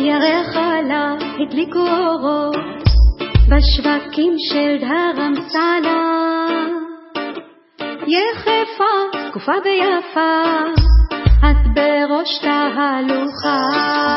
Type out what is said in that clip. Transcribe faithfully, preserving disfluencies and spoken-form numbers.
ירח עלה, הדליקו אורות בשווקים של דרמסלה. יחפה, זקופה ויפה, את בראש תהלוכה.